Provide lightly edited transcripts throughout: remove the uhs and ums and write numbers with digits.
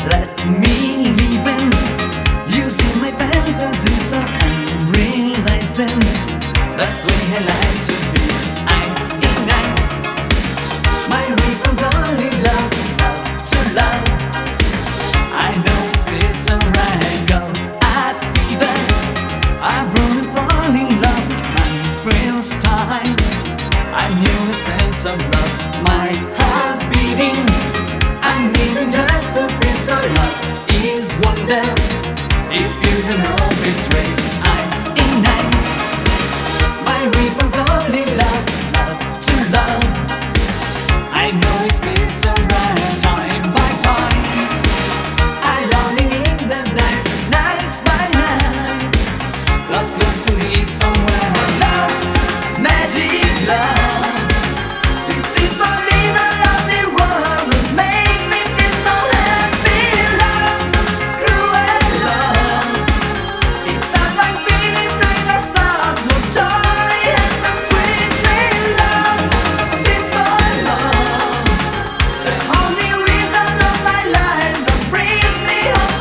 Let me live in using my fantasies so I'm realizing that's the way I like to be. Ice in ice, my weapon's only love, love to love. I know it's peace and right. Go at fever, I'm running, falling in love. It's my first time. I knew a sense of love. My heart's beating. I'm needing just a piece of love. Is wonder if you can all betray. Ice in ice, my weapon's only love, love to love. I know it's been so right, time by time. I longing in the night, nights by night. Love close to me somewhere. Love, magic love. This is my little lovely world that makes me feel so happy. Love, cruel love. It's a like beating like the stars, no joy and so sweetly. Love, simple love. The only reason of my life that brings me home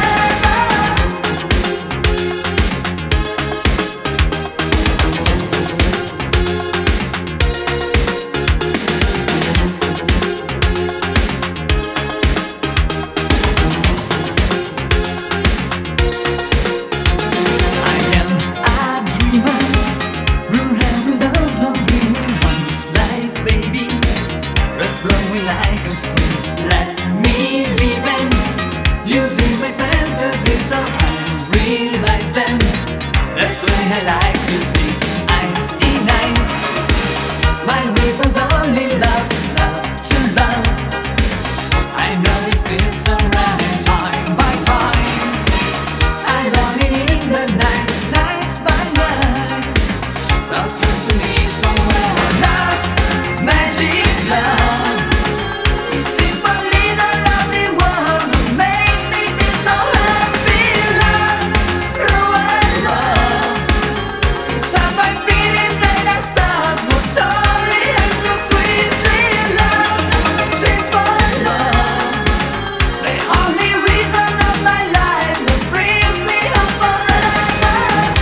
I am a dreamer, who heaven does not dream is one's life, baby. Red flowing like a stream. Let me live in using my fantasies so I realize them. That's the way I like to be. Ice in ice, my weapon's only love, love to love. I know it feels so right, time by time. I long it in the night, nights by night. Love close to me somewhere. Love, magic love. It's simple little lovely world that makes me feel so happy. Love, cruel love. It's a like beating like the stars, no joy and so sweetly. Love, simple love. The only reason of my life that brings me home forever.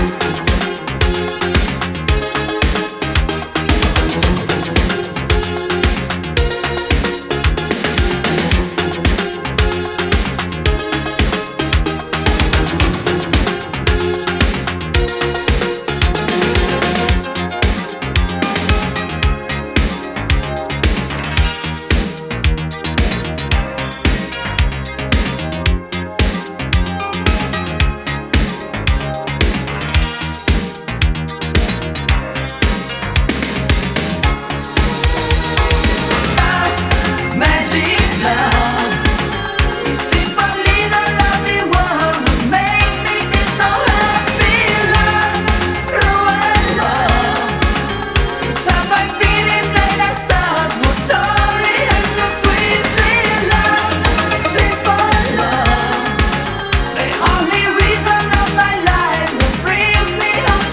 Magic love. It's simple little lovely world that makes me feel so happy. Love, cruel love. It's a like beating like the stars, no joy and so sweetly. Love, simple love. The only reason of my life that brings me home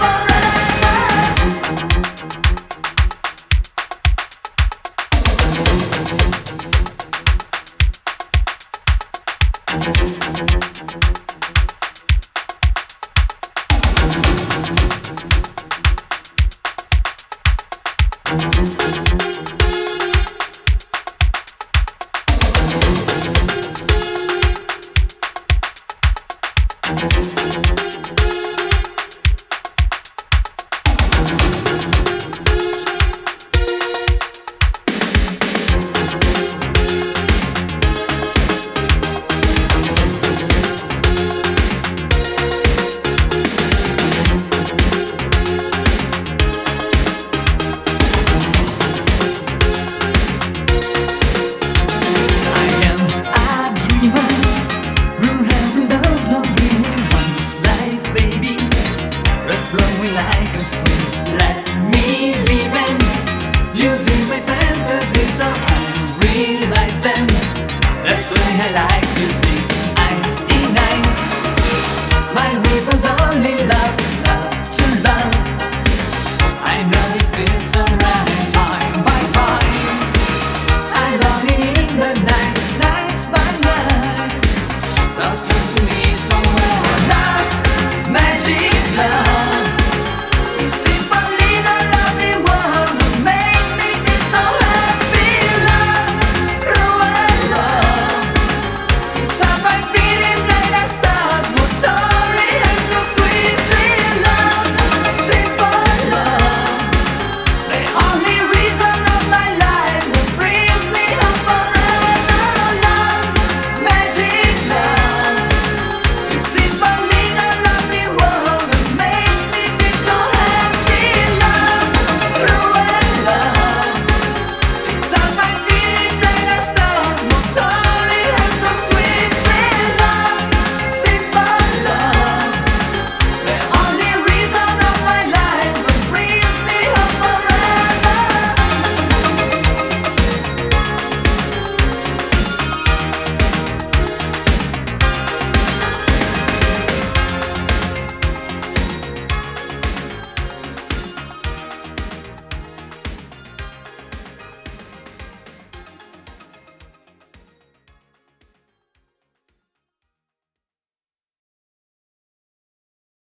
forever.